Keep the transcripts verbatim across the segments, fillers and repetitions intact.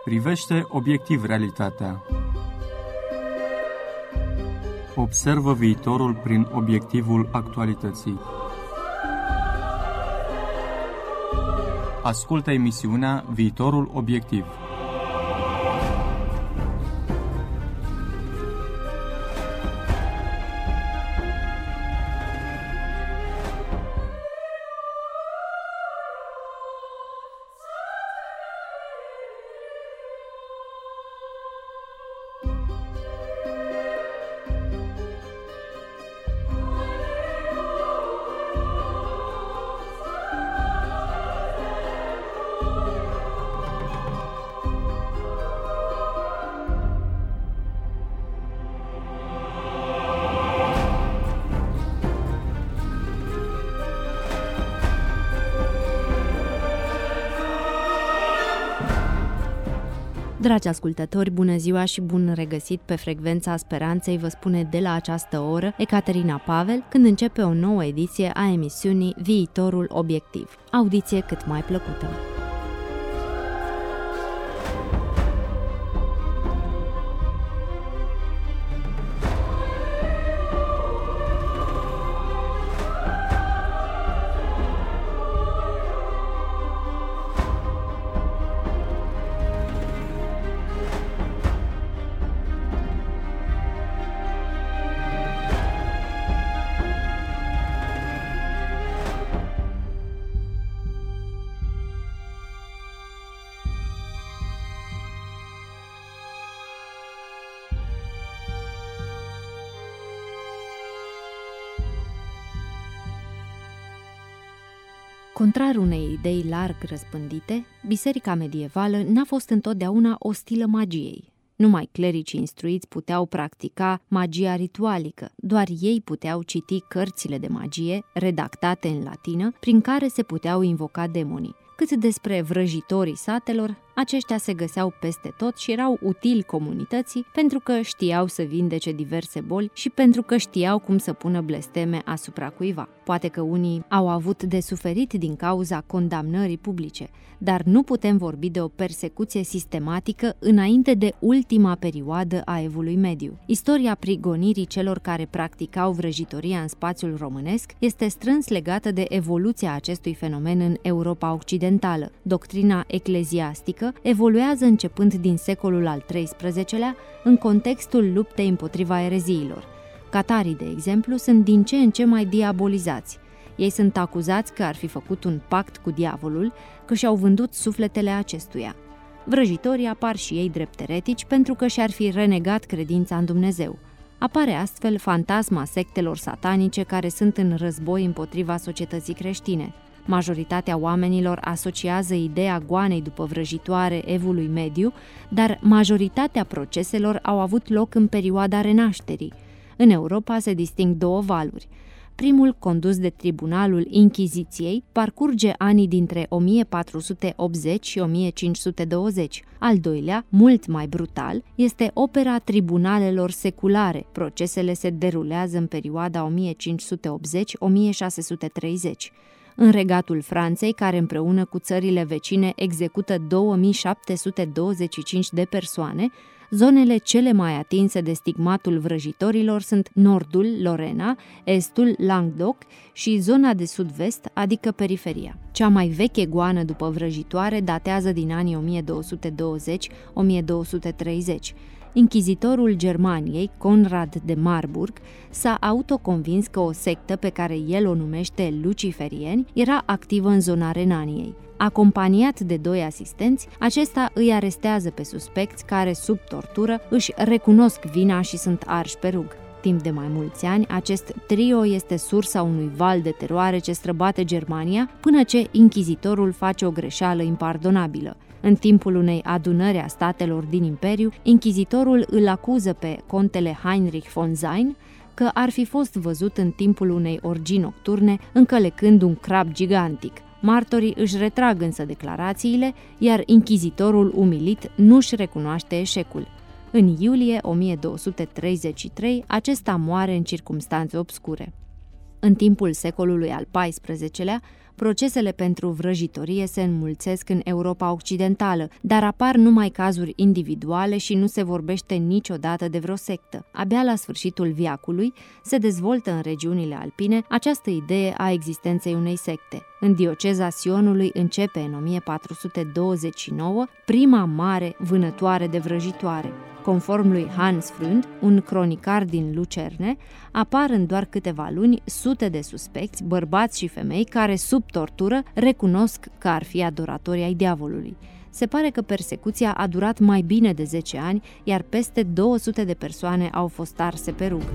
Privește obiectiv realitatea. Observă viitorul prin obiectivul actualității. Ascultă emisiunea Viitorul Obiectiv. Dragi ascultători, bună ziua și bun regăsit pe Frecvența Speranței, vă spune de la această oră Ecaterina Pavel, când începe o nouă ediție a emisiunii Viitorul Obiectiv. Audiție cât mai plăcută! Contrar unei idei larg răspândite, biserica medievală n-a fost întotdeauna ostilă magiei. Numai clericii instruiți puteau practica magia ritualică, doar ei puteau citi cărțile de magie, redactate în latină, prin care se puteau invoca demonii. Cât despre vrăjitorii satelor, aceștia se găseau peste tot și erau utili comunității pentru că știau să vindece diverse boli și pentru că știau cum să pună blesteme asupra cuiva. Poate că unii au avut de suferit din cauza condamnării publice, dar nu putem vorbi de o persecuție sistematică înainte de ultima perioadă a Evului Mediu. Istoria prigonirii celor care practicau vrăjitoria în spațiul românesc este strâns legată de evoluția acestui fenomen în Europa Occidentală. Doctrina ecleziastică evoluează începând din secolul al treisprezecelea în contextul luptei împotriva ereziilor. Catarii, de exemplu, sunt din ce în ce mai diabolizați. Ei sunt acuzați că ar fi făcut un pact cu diavolul, că și-au vândut sufletele acestuia. Vrăjitorii apar și ei drept eretici pentru că și-ar fi renegat credința în Dumnezeu. Apare astfel fantasma sectelor satanice care sunt în război împotriva societății creștine. Majoritatea oamenilor asociază ideea goanei după vrăjitoare Evului Mediu, dar majoritatea proceselor au avut loc în perioada Renașterii. În Europa se disting două valuri. Primul, condus de Tribunalul Inchiziției, parcurge anii dintre o mie patru sute optzeci și o mie cinci sute douăzeci. Al doilea, mult mai brutal, este opera tribunalelor seculare. Procesele se derulează în perioada o mie cinci sute optzeci - o mie șase sute treizeci. În Regatul Franței, care împreună cu țările vecine execută două mii șapte sute douăzeci și cinci de persoane, zonele cele mai atinse de stigmatul vrăjitorilor sunt nordul, Lorena, estul, Languedoc și zona de sud-vest, adică periferia. Cea mai veche goană după vrăjitoare datează din anii o mie două sute douăzeci - o mie două sute treizeci. Inchizitorul Germaniei, Conrad de Marburg, s-a autoconvins că o sectă pe care el o numește luciferieni era activă în zona Renaniei. Acompaniat de doi asistenți, acesta îi arestează pe suspecți care, sub tortură, își recunosc vina și sunt arși pe rug. Timp de mai mulți ani, acest trio este sursa unui val de teroare ce străbate Germania, până ce inchizitorul face o greșeală impardonabilă. În timpul unei adunări a statelor din Imperiu, inchizitorul îl acuză pe contele Heinrich von Sein că ar fi fost văzut în timpul unei orgii nocturne încălecând un crab gigantic. Martorii își retrag însă declarațiile, iar inchizitorul umilit nu-și recunoaște eșecul. În iulie o mie două sute treizeci și trei, acesta moare în circumstanțe obscure. În timpul secolului al paisprezecelea, procesele pentru vrăjitorie se înmulțesc în Europa Occidentală, dar apar numai cazuri individuale și nu se vorbește niciodată de vreo sectă. Abia la sfârșitul veacului se dezvoltă în regiunile alpine această idee a existenței unei secte. În dioceza Sionului începe în o mie patru sute douăzeci și nouă prima mare vânătoare de vrăjitoare. Conform lui Hans Freund, un cronicar din Lucerne, apar în doar câteva luni sute de suspecți, bărbați și femei, care, sub tortură, recunosc că ar fi adoratori ai diavolului. Se pare că persecuția a durat mai bine de zece ani, iar peste două sute de persoane au fost arse pe rug.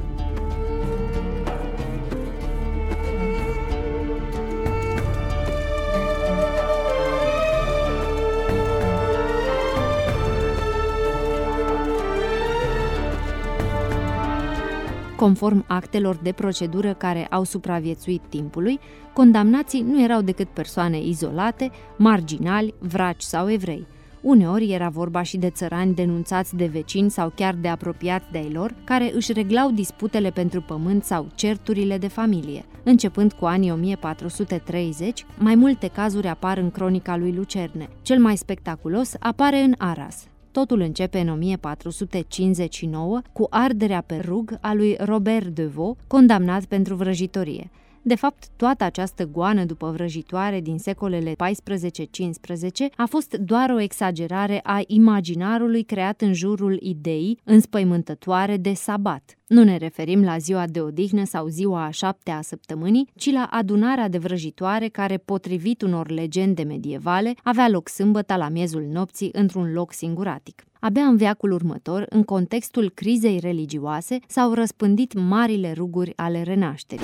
Conform actelor de procedură care au supraviețuit timpului, condamnații nu erau decât persoane izolate, marginali, vraci sau evrei. Uneori era vorba și de țărani denunțați de vecini sau chiar de apropiați de-ai lor, care își reglau disputele pentru pământ sau certurile de familie. Începând cu anii o mie patru sute treizeci, mai multe cazuri apar în cronica lui Lucerne. Cel mai spectaculos apare în Arras. Totul începe în o mie patru sute cincizeci și nouă cu arderea pe rug a lui Robert de Vaux, condamnat pentru vrăjitorie. De fapt, toată această goană după vrăjitoare din secolele paisprezece cincisprezece a fost doar o exagerare a imaginarului creat în jurul ideii înspăimântătoare de sabat. Nu ne referim la ziua de odihnă sau ziua a șaptea a săptămânii, ci la adunarea de vrăjitoare care, potrivit unor legende medievale, avea loc sâmbătă la miezul nopții într-un loc singuratic. Abia în veacul următor, în contextul crizei religioase, s-au răspândit marile ruguri ale renașterii.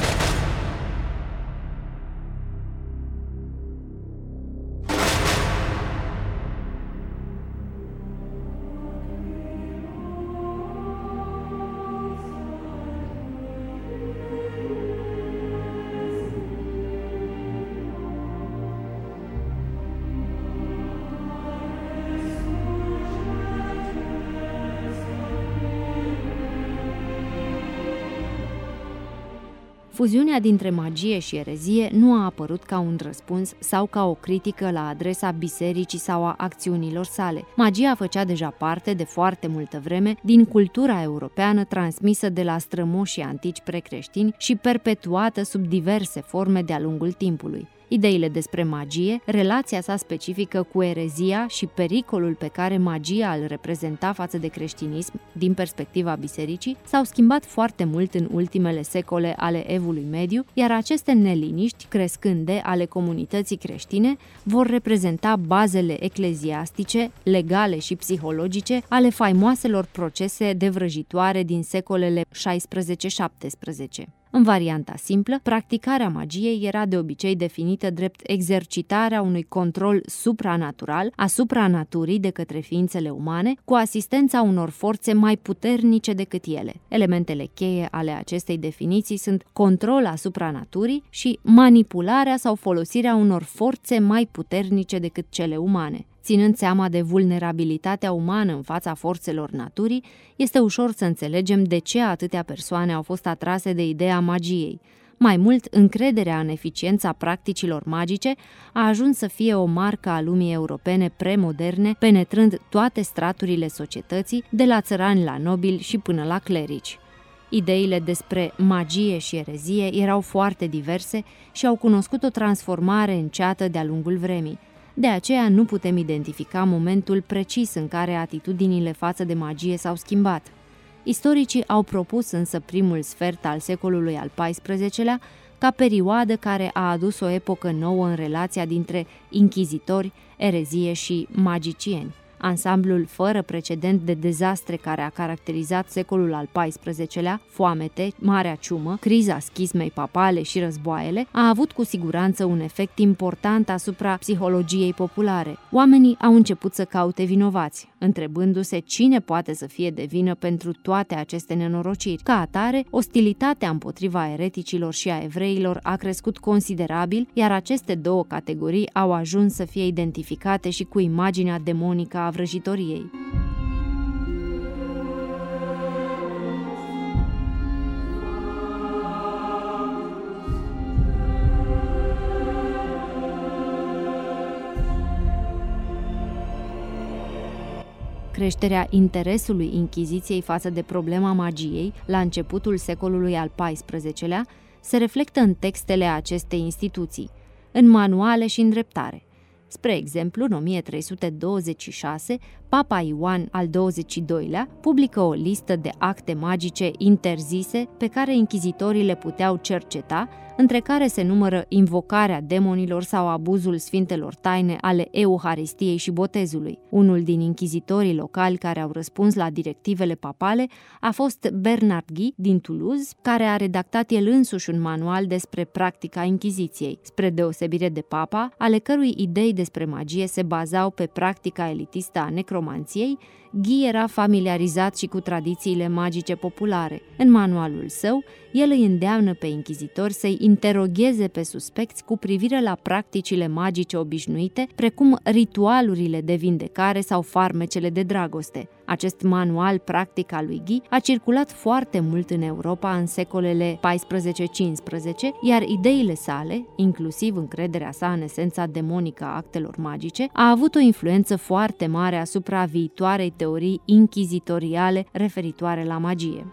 Fuziunea dintre magie și erezie nu a apărut ca un răspuns sau ca o critică la adresa bisericii sau a acțiunilor sale. Magia făcea deja parte de foarte multă vreme din cultura europeană transmisă de la strămoșii antici precreștini și perpetuată sub diverse forme de-a lungul timpului. Ideile despre magie, relația sa specifică cu erezia și pericolul pe care magia îl reprezenta față de creștinism din perspectiva bisericii s-au schimbat foarte mult în ultimele secole ale Evului Mediu, iar aceste neliniști crescânde ale comunității creștine vor reprezenta bazele ecleziastice, legale și psihologice ale faimoaselor procese de vrăjitoare din secolele șaisprezece șaptesprezece. În varianta simplă, practicarea magiei era de obicei definită drept exercitarea unui control supranatural asupra naturii de către ființele umane, cu asistența unor forțe mai puternice decât ele. Elementele cheie ale acestei definiții sunt control asupra naturii și manipularea sau folosirea unor forțe mai puternice decât cele umane. Ținând seama de vulnerabilitatea umană în fața forțelor naturii, este ușor să înțelegem de ce atâtea persoane au fost atrase de ideea magiei. Mai mult, încrederea în eficiența practicilor magice a ajuns să fie o marcă a lumii europene premoderne, penetrând toate straturile societății, de la țărani la nobili și până la clerici. Ideile despre magie și erezie erau foarte diverse și au cunoscut o transformare înceată de-a lungul vremii. De aceea nu putem identifica momentul precis în care atitudinile față de magie s-au schimbat. Istoricii au propus însă primul sfert al secolului al paisprezecelea ca perioadă care a adus o epocă nouă în relația dintre inchizitori, erezie și magicieni. Ansamblul fără precedent de dezastre care a caracterizat secolul al paisprezecelea, foamete, marea ciumă, criza schismei papale și războaiele, a avut cu siguranță un efect important asupra psihologiei populare. Oamenii au început să caute vinovați, întrebându-se cine poate să fie de vină pentru toate aceste nenorociri. Ca atare, ostilitatea împotriva ereticilor și a evreilor a crescut considerabil, iar aceste două categorii au ajuns să fie identificate și cu imaginea demonică a vrăjitoriei. creșterea interesului Inchiziției față de problema magiei la începutul secolului al paisprezecelea se reflectă în textele acestei instituții, în manuale și în dreptare. Spre exemplu, în o mie trei sute douăzeci și șase, Papa Ioan al douăzeci și doilea publică o listă de acte magice interzise pe care inchizitorii le puteau cerceta, între care se numără invocarea demonilor sau abuzul sfintelor taine ale Euharistiei și botezului. Unul din inchizitorii locali care au răspuns la directivele papale a fost Bernard Guy din Toulouse, care a redactat el însuși un manual despre practica inchiziției, spre deosebire de papa, ale cărui idei despre magie se bazau pe practica elitistă a necromanției. Guy era familiarizat și cu tradițiile magice populare. În manualul său, el îi îndeamnă pe inchizitori să-i interogheze pe suspecți cu privire la practicile magice obișnuite, precum ritualurile de vindecare sau farmecele de dragoste. Acest manual practic al lui Guy a circulat foarte mult în Europa în secolele paisprezece cincisprezece, iar ideile sale, inclusiv încrederea sa în esența demonică a actelor magice, a avut o influență foarte mare asupra viitoarei teorii inchizitoriale referitoare la magie.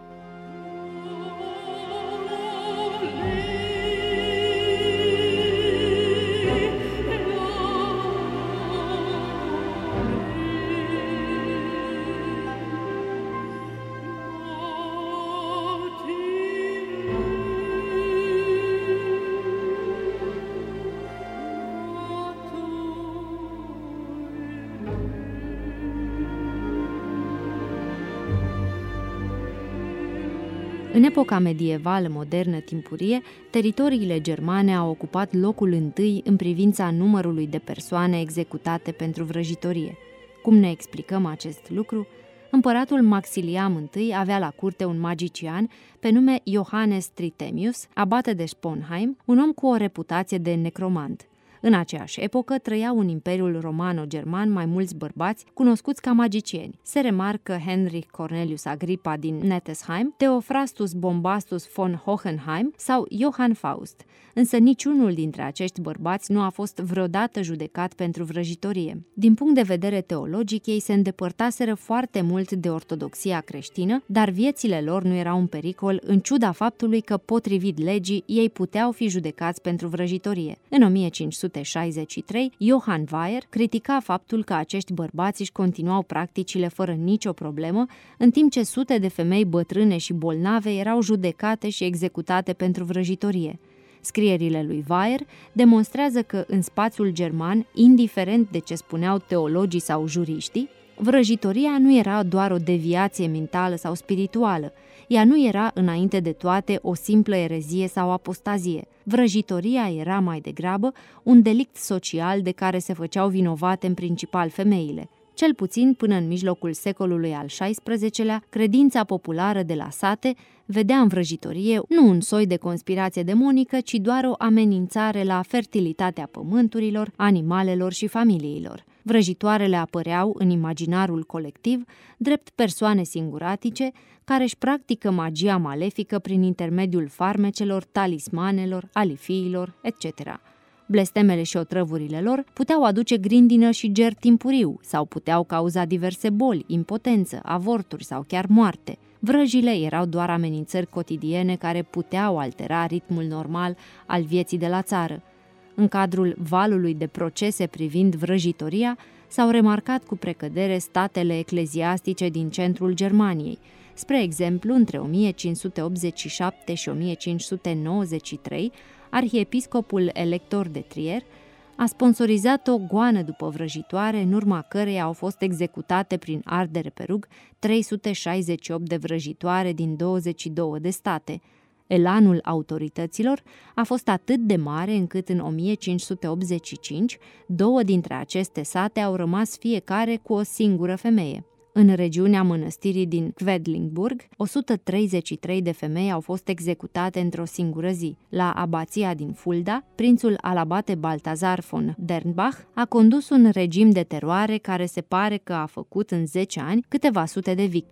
În epoca medievală modernă timpurie, teritoriile germane au ocupat locul întâi în privința numărului de persoane executate pentru vrăjitorie. Cum ne explicăm acest lucru? Împăratul Maxilian I avea la curte un magician pe nume Johannes Tritemius, abate de Sponheim, un om cu o reputație de necromant. În aceeași epocă trăiau în Imperiul Romano-German mai mulți bărbați cunoscuți ca magicieni. Se remarcă Heinrich Cornelius Agrippa din Nettesheim, Theophrastus Bombastus von Hohenheim sau Johann Faust, însă niciunul dintre acești bărbați nu a fost vreodată judecat pentru vrăjitorie. Din punct de vedere teologic, ei se îndepărtaseră foarte mult de ortodoxia creștină, dar viețile lor nu erau în pericol, în ciuda faptului că, potrivit legii, ei puteau fi judecați pentru vrăjitorie. În o mie cinci sute șaizeci și trei, Johann Weyer critica faptul că acești bărbați își continuau practicile fără nicio problemă, în timp ce sute de femei bătrâne și bolnave erau judecate și executate pentru vrăjitorie. Scrierile lui Weyer demonstrează că în spațiul german, indiferent de ce spuneau teologii sau juriștii, vrăjitoria nu era doar o deviație mentală sau spirituală. Ea nu era, înainte de toate, o simplă erezie sau apostazie. Vrăjitoria era mai degrabă un delict social de care se făceau vinovate în principal femeile. Cel puțin până în mijlocul secolului al șaisprezecelea, credința populară de la sate vedea în vrăjitorie nu un soi de conspirație demonică, ci doar o amenințare la fertilitatea pământurilor, animalelor și familiilor. Vrăjitoarele apăreau în imaginarul colectiv drept persoane singuratice care își practică magia malefică prin intermediul farmecelor, talismanelor, alifiilor, et cetera. Blestemele și otrăvurile lor puteau aduce grindină și ger timpuriu sau puteau cauza diverse boli, impotență, avorturi sau chiar moarte. Vrăjile erau doar amenințări cotidiene care puteau altera ritmul normal al vieții de la țară. În cadrul valului de procese privind vrăjitoria, s-au remarcat cu precădere statele ecleziastice din centrul Germaniei. Spre exemplu, între o mie cinci sute optzeci și șapte și o mie cinci sute nouăzeci și trei, arhiepiscopul elector de Trier a sponsorizat o goană după vrăjitoare, în urma căreia au fost executate prin ardere pe rug trei sute șaizeci și opt de vrăjitoare din douăzeci și două de state. Elanul autorităților a fost atât de mare încât în o mie cinci sute optzeci și cinci, două dintre aceste sate au rămas fiecare cu o singură femeie. În regiunea mănăstirii din Quedlinburg, o sută treizeci și trei de femei au fost executate într-o singură zi. La abația din Fulda, prințul alabate Baltazar von Dernbach a condus un regim de teroare care se pare că a făcut în zece ani câteva sute de victime.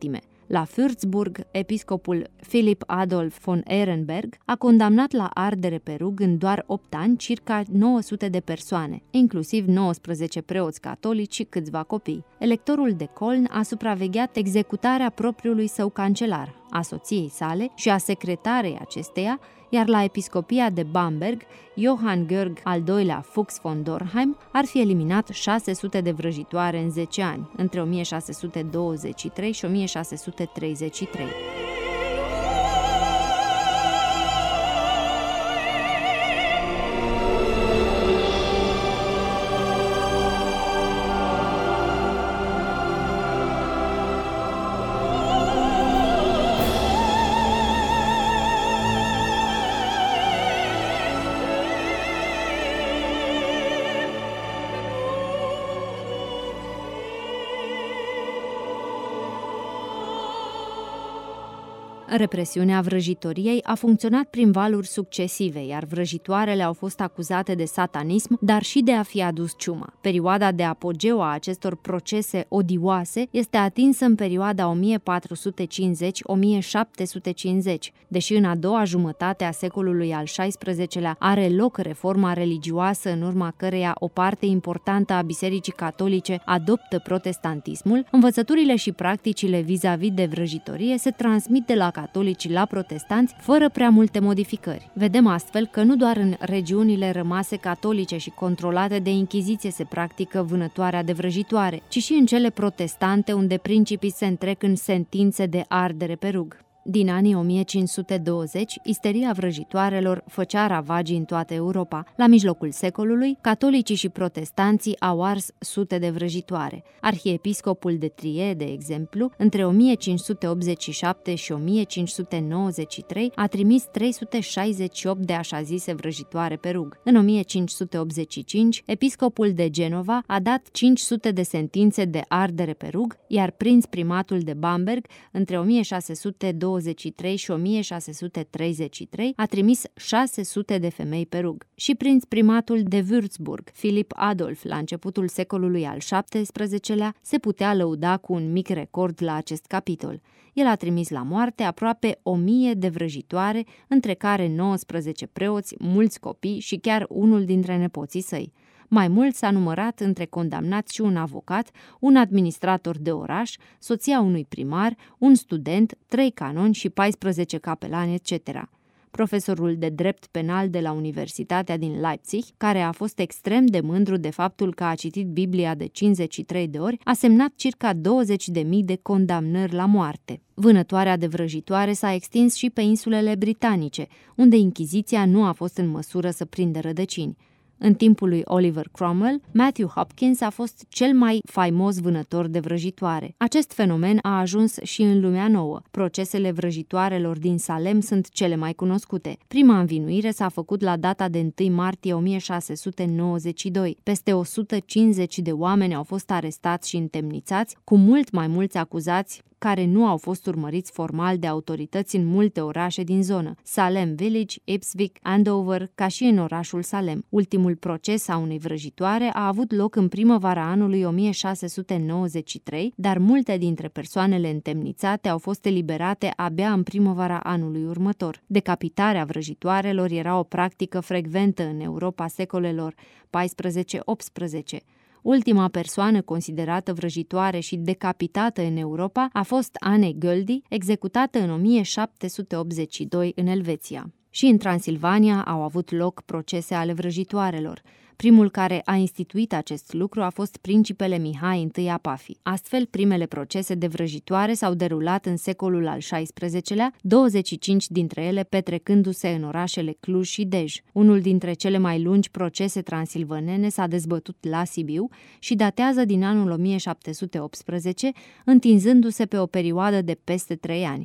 La Würzburg, episcopul Philipp Adolf von Ehrenberg a condamnat la ardere pe rug în doar opt ani circa nouă sute de persoane, inclusiv nouăsprezece preoți catolici și câțiva copii. Electorul de Köln a supravegheat executarea propriului său cancelar, a soției sale și a secretarei acesteia, iar la episcopia de Bamberg, Johann Georg al doilea Fuchs von Dorheim ar fi eliminat șase sute de vrăjitoare în zece ani, între o mie șase sute douăzeci și trei și o mie șase sute treizeci și trei. Represiunea vrăjitoriei a funcționat prin valuri succesive, iar vrăjitoarele au fost acuzate de satanism, dar și de a fi adus ciuma. Perioada de apogeu a acestor procese odioase este atinsă în perioada o mie patru sute cincizeci - o mie șapte sute cincizeci, deși în a doua jumătate a secolului al șaisprezecelea are loc reforma religioasă în urma căreia o parte importantă a Bisericii Catolice adoptă protestantismul, învățăturile și practicile vis-a-vis de vrăjitorie se transmit de la catolici la protestanți, fără prea multe modificări. Vedem astfel că nu doar în regiunile rămase catolice și controlate de Inchiziție se practică vânătoarea de vrăjitoare, ci și în cele protestante, unde principii se întrec în sentințe de ardere pe rug. Din anii o mie cinci sute douăzeci, isteria vrăjitoarelor făcea ravagii în toată Europa. La mijlocul secolului, catolicii și protestanții au ars sute de vrăjitoare. Arhiepiscopul de Trier, de exemplu, între o mie cinci sute optzeci și șapte și o mie cinci sute nouăzeci și trei a trimis trei sute șaizeci și opt de așa zise vrăjitoare pe rug. În o mie cinci sute optzeci și cinci, episcopul de Genova a dat cinci sute de sentințe de ardere pe rug, iar prinț primatul de Bamberg, între o mie șase sute douăzeci și trei și o mie șase sute treizeci și trei, a trimis șase sute de femei pe rug. Și prinț primatul de Würzburg, Philipp Adolf, la începutul secolului al șaptesprezecelea, se putea lăuda cu un mic record la acest capitol. El a trimis la moarte aproape o mie de vrăjitoare, între care nouăsprezece preoți, mulți copii și chiar unul dintre nepoții săi. Mai mult s-a numărat între condamnați și un avocat, un administrator de oraș, soția unui primar, un student, trei canoni și paisprezece capelani, et cetera. Profesorul de drept penal de la Universitatea din Leipzig, care a fost extrem de mândru de faptul că a citit Biblia de cincizeci și trei de ori, a semnat circa douăzeci de mii de condamnări la moarte. Vânătoarea de vrăjitoare s-a extins și pe insulele britanice, unde Inchiziția nu a fost în măsură să prindă rădăcini. În timpul lui Oliver Cromwell, Matthew Hopkins a fost cel mai faimos vânător de vrăjitoare. Acest fenomen a ajuns și în lumea nouă. Procesele vrăjitoarelor din Salem sunt cele mai cunoscute. Prima învinuire s-a făcut la data de întâi martie o mie șase sute nouăzeci și doi. Peste o sută cincizeci de oameni au fost arestați și întemnițați, cu mult mai mulți acuzați care nu au fost urmăriți formal de autorități în multe orașe din zonă, Salem Village, Ipswich, Andover, ca și în orașul Salem. Ultimul proces a unei vrăjitoare a avut loc în primăvara anului o mie șase sute nouăzeci și trei, dar multe dintre persoanele întemnițate au fost eliberate abia în primăvara anului următor. Decapitarea vrăjitoarelor era o practică frecventă în Europa secolelor paisprezece optsprezece. Ultima persoană considerată vrăjitoare și decapitată în Europa a fost Anne Göldi, executată în o mie șapte sute optzeci și doi în Elveția. Și în Transilvania au avut loc procese ale vrăjitoarelor. Primul care a instituit acest lucru a fost principele Mihai I Apafi. Astfel, primele procese de vrăjitoare s-au derulat în secolul al șaisprezecelea, douăzeci și cinci dintre ele petrecându-se în orașele Cluj și Dej. Unul dintre cele mai lungi procese transilvanene s-a dezbătut la Sibiu și datează din anul o mie șapte sute optsprezece, întinzându-se pe o perioadă de peste trei ani.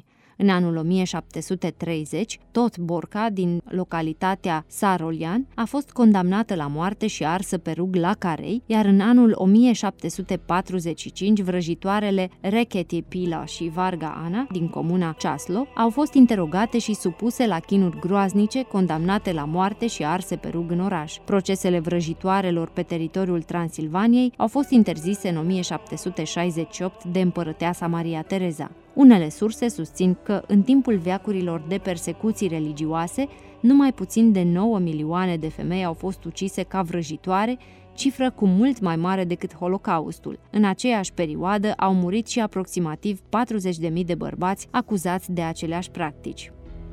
În anul o mie șapte sute treizeci, tot Borca, din localitatea Sarolian, a fost condamnată la moarte și arsă pe rug la carei, iar în anul o mie șapte sute patruzeci și cinci, vrăjitoarele Recheti Pila și Varga Ana, din comuna Ceaslo, au fost interogate și supuse la chinuri groaznice, condamnate la moarte și arse pe rug în oraș. Procesele vrăjitoarelor pe teritoriul Transilvaniei au fost interzise în o mie șapte sute șaizeci și opt de împărăteasa Maria Tereza. Unele surse susțin că, în timpul veacurilor de persecuții religioase, numai puțin de nouă milioane de femei au fost ucise ca vrăjitoare, cifră cu mult mai mare decât Holocaustul. În aceeași perioadă au murit și aproximativ patruzeci de mii de bărbați acuzați de aceleași practici.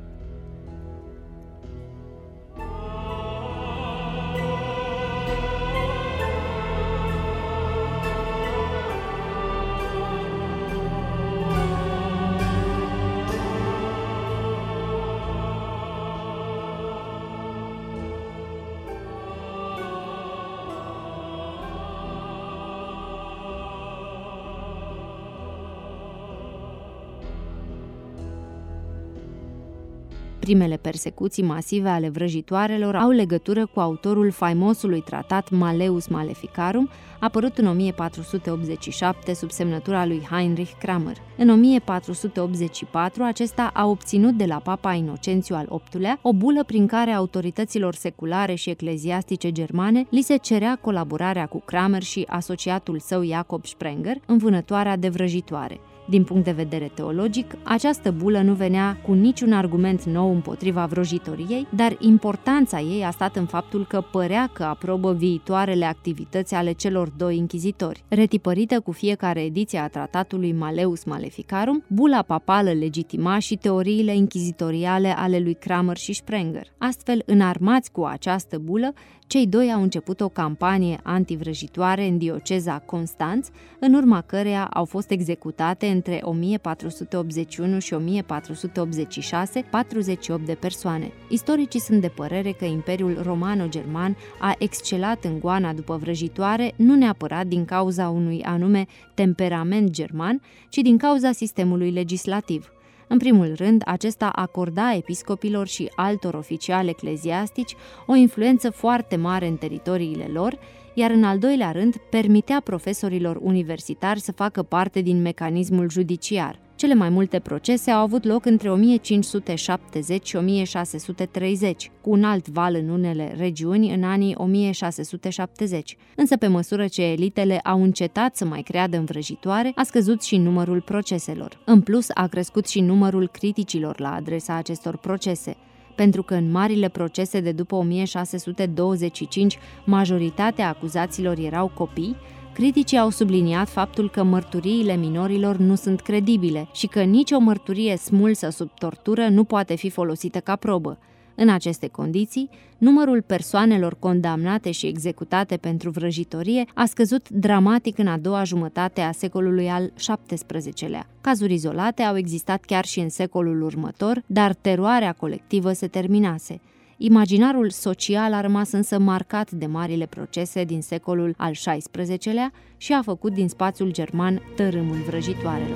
Primele persecuții masive ale vrăjitoarelor au legătură cu autorul faimosului tratat Malleus Maleficarum, apărut în o mie patru sute optzeci și șapte sub semnătura lui Heinrich Kramer. În o mie patru sute optzeci și patru, acesta a obținut de la Papa Inocențiu al optulea o bulă prin care autorităților seculare și ecleziastice germane li se cerea colaborarea cu Kramer și asociatul său Jacob Sprenger în vânătoarea de vrăjitoare. Din punct de vedere teologic, această bulă nu venea cu niciun argument nou împotriva vrăjitoriei, dar importanța ei a stat în faptul că părea că aprobă viitoarele activități ale celor doi închizitori. Retipărită cu fiecare ediție a tratatului Malleus Maleficarum, bula papală legitima și teoriile închizitoriale ale lui Kramer și Sprenger. Astfel, înarmați cu această bulă, cei doi au început o campanie antivrăjitoare în dioceza Constanț, în urma căreia au fost executate între o mie patru sute optzeci și unu și o mie patru sute optzeci și șase patruzeci și opt de persoane. Istoricii sunt de părere că Imperiul Romano-German a excelat în goana după vrăjitoare nu neapărat din cauza unui anume temperament german, ci din cauza sistemului legislativ. În primul rând, acesta acorda episcopilor și altor oficiali ecleziastici o influență foarte mare în teritoriile lor, iar în al doilea rând, permitea profesorilor universitari să facă parte din mecanismul judiciar. Cele mai multe procese au avut loc între o mie cinci sute șaptezeci și o mie șase sute treizeci, cu un alt val în unele regiuni în anii o mie șase sute șaptezeci. Însă, pe măsură ce elitele au încetat să mai creadă în vrăjitoare, a scăzut și numărul proceselor. În plus, a crescut și numărul criticilor la adresa acestor procese. Pentru că în marile procese de după o mie șase sute douăzeci și cinci majoritatea acuzaților erau copii, criticii au subliniat faptul că mărturiile minorilor nu sunt credibile și că nicio mărturie smulsă sub tortură nu poate fi folosită ca probă. În aceste condiții, numărul persoanelor condamnate și executate pentru vrăjitorie a scăzut dramatic în a doua jumătate a secolului al șaptesprezecelea. Cazuri izolate au existat chiar și în secolul următor, dar teroarea colectivă se terminase. Imaginarul social a rămas însă marcat de marile procese din secolul al șaisprezecelea și a făcut din spațiul german tărâmul vrăjitoarelor.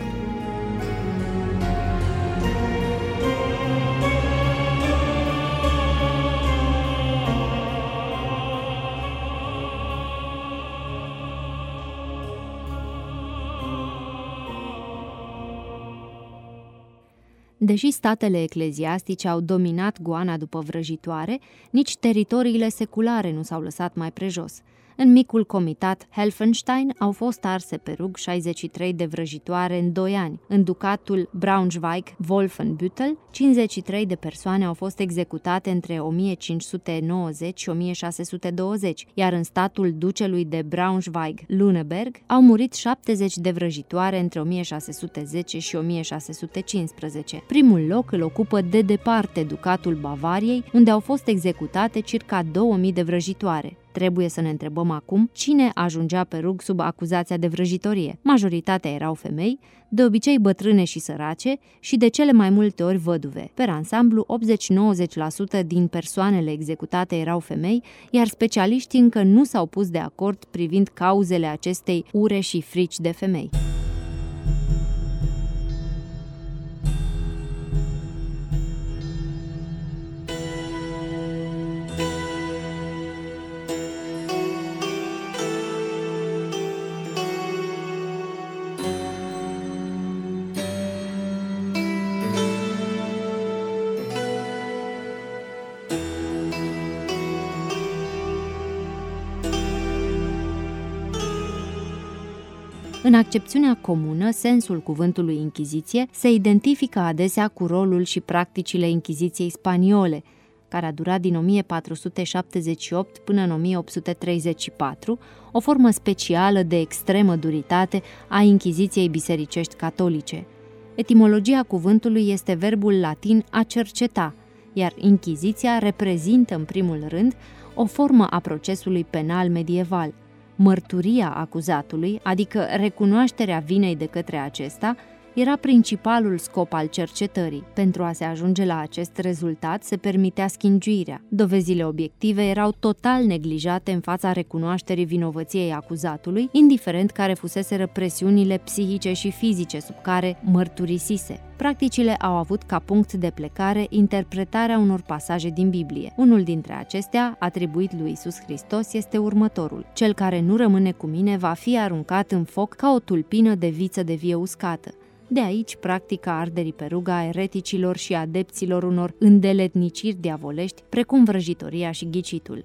Deși statele ecleziastice au dominat goana după vrăjitoare, nici teritoriile seculare nu s-au lăsat mai prejos. În micul comitat Helfenstein au fost arse pe rug șaizeci și trei de vrăjitoare în doi ani. În ducatul Braunschweig-Wolfenbüttel, cincizeci și trei de persoane au fost executate între o mie cinci sute nouăzeci și o mie șase sute douăzeci, iar în statul ducelui de Braunschweig-Lüneburg au murit șaptezeci de vrăjitoare între o mie șase sute zece și o mie șase sute cincisprezece. Primul loc îl ocupă de departe ducatul Bavariei, unde au fost executate circa două mii de vrăjitoare. Trebuie să ne întrebăm acum cine ajungea pe rug sub acuzația de vrăjitorie. Majoritatea erau femei, de obicei bătrâne și sărace și de cele mai multe ori văduve. Per ansamblu, optzeci-nouăzeci la sută din persoanele executate erau femei, iar specialiștii încă nu s-au pus de acord privind cauzele acestei ure și frici de femei. În accepțiunea comună, sensul cuvântului Inchiziție se identifică adesea cu rolul și practicile Inchiziției spaniole, care a durat din o mie patru sute șaptezeci și opt până în o mie opt sute treizeci și patru, o formă specială de extremă duritate a Inchiziției bisericești catolice. Etimologia cuvântului este verbul latin a cerceta, iar Inchiziția reprezintă, în primul rând, o formă a procesului penal medieval. Mărturia acuzatului, adică recunoașterea vinei de către acesta, era principalul scop al cercetării. Pentru a se ajunge la acest rezultat se permitea schingiuirea. Dovezile obiective erau total neglijate în fața recunoașterii vinovăției acuzatului, indiferent care fuseseră presiunile psihice și fizice sub care mărturisise. Practicile au avut ca punct de plecare interpretarea unor pasaje din Biblie. Unul dintre acestea, atribuit lui Iisus Hristos, este următorul: cel care nu rămâne cu mine va fi aruncat în foc ca o tulpină de viță de vie uscată. De aici practica arderii pe ruga a ereticilor și adepților unor îndeletniciri diavolești, precum vrăjitoria și ghicitul.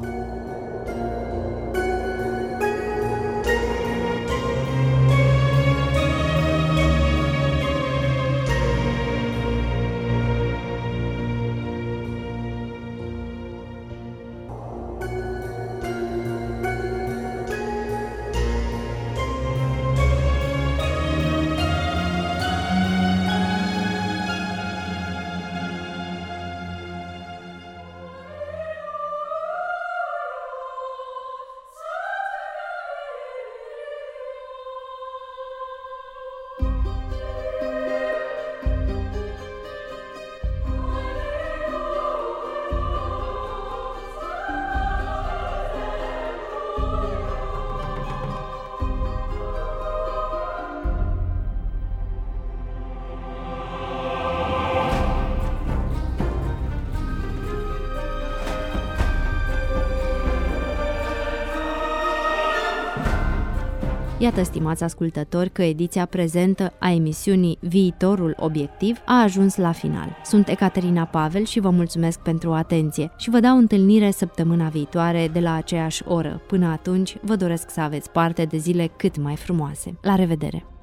Iată, stimați ascultători, că ediția prezentă a emisiunii Viitorul Obiectiv a ajuns la final. Sunt Ecaterina Pavel și vă mulțumesc pentru atenție și vă dau întâlnire săptămâna viitoare de la aceeași oră. Până atunci, vă doresc să aveți parte de zile cât mai frumoase. La revedere!